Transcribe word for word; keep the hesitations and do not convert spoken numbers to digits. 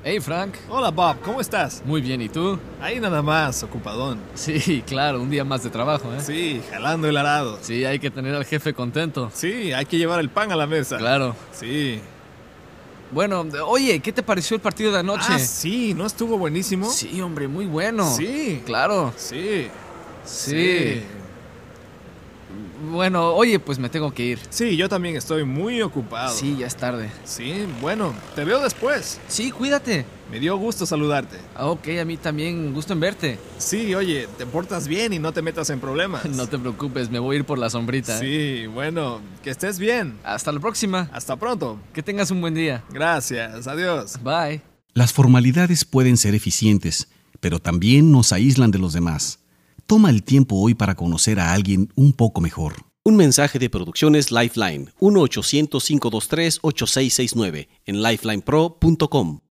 Hey, Frank. Hola, Bob, ¿cómo estás? Muy bien, ¿y tú? Ahí nada más, ocupadón. Sí, claro, un día más de trabajo, ¿eh? Sí, jalando el arado. Sí, hay que tener al jefe contento. Sí, hay que llevar el pan a la mesa. Claro. Sí. Bueno, oye, ¿qué te pareció el partido de anoche? Ah, sí, ¿no estuvo buenísimo? Sí, hombre, muy bueno. Sí. Claro. Sí. Sí. Sí. Bueno, oye, pues me tengo que ir. Sí, yo también estoy muy ocupado. Sí, ya es tarde. Sí, bueno, te veo después. Sí, cuídate. Me dio gusto saludarte. Ah, ok, a mí también, gusto en verte. Sí, oye, te portas bien y no te metas en problemas. No te preocupes, me voy a ir por la sombrita. ¿eh? Sí, bueno, que estés bien. Hasta la próxima. Hasta pronto. Que tengas un buen día. Gracias, adiós. Bye. Las formalidades pueden ser eficientes, pero también nos aíslan de los demás. Toma el tiempo hoy para conocer a alguien un poco mejor. Un mensaje de Producciones Lifeline, uno ochocientos, cinco dos tres, ocho seis seis nueve, en lifeline pro punto com.